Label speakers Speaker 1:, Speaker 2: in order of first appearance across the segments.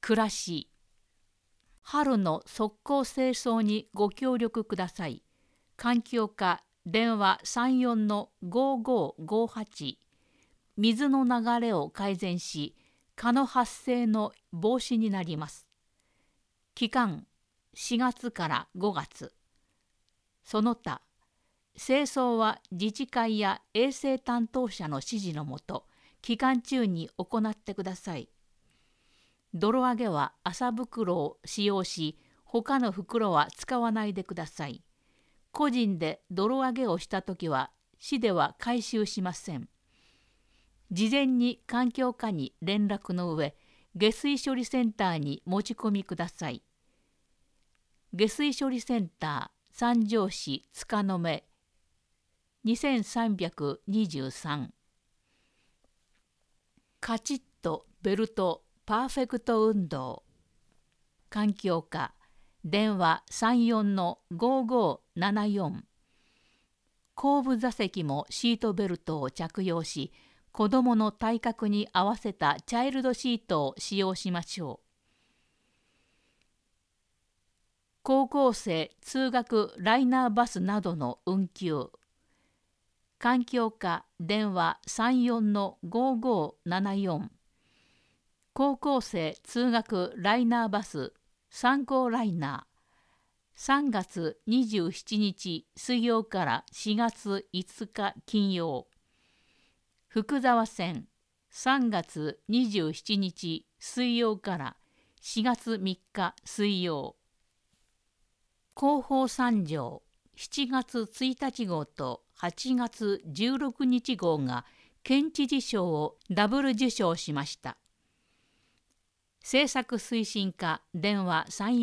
Speaker 1: 暮らし。春の速攻清掃にご協力ください。環境課電話34-5558。水の流れを改善し、蚊の発生の防止になります。期間4月から5月。その他、清掃は自治会や衛生担当者の指示のもと、期間中に行ってください。泥上げは麻袋を使用し、他の袋は使わないでください。個人で泥上げをしたときは、市では回収しません。事前に環境課に連絡の上、下水処理センターに持ち込みください。下水処理センター三条市塚の目2323。カチッとベルトパーフェクト運動。環境課電話34-5574。後部座席もシートベルトを着用し、子どもの体格に合わせたチャイルドシートを使用しましょう。高校生通学ライナーバスなどの運休。環境課電話34-5574。高校生通学ライナーバス3号ライナー。3月27日水曜から4月5日金曜。福沢線3月27日水曜から4月3日水曜。広報三条7月1日号と8月16日号が県知事賞をダブル受賞しました。政策推進課電話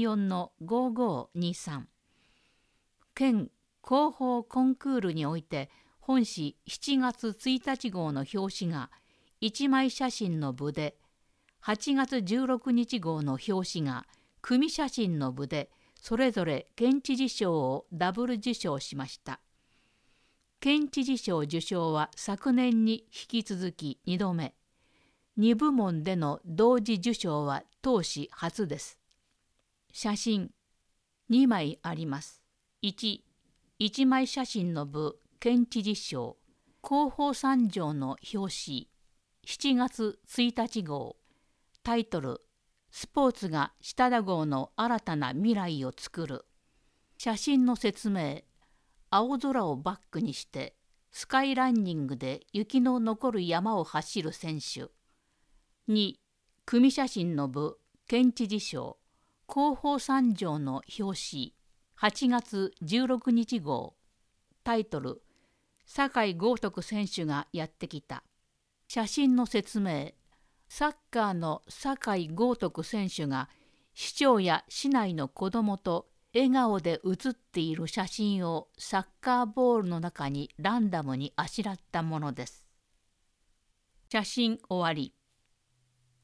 Speaker 1: 34-5523。県広報コンクールにおいて本誌7月1日号の表紙が一枚写真の部で、8月16日号の表紙が組写真の部で、それぞれ県知事賞をダブル受賞しました。県知事賞受賞は昨年に引き続き2度目。2部門での同時受賞は当誌初です。写真2枚あります。1、一枚写真の部県知事賞。広報三条の表紙。7月1日号。タイトルスポーツが下田号の新たな未来を作る。写真の説明。青空をバックにしてスカイランニングで雪の残る山を走る選手。2、組写真の部県知事賞。広報三条の表紙。8月16日号。タイトル酒井豪徳選手がやってきた。写真の説明。サッカーの酒井豪徳選手が市長や市内の子どもと笑顔で写っている写真をサッカーボールの中にランダムにあしらったものです。写真終わり。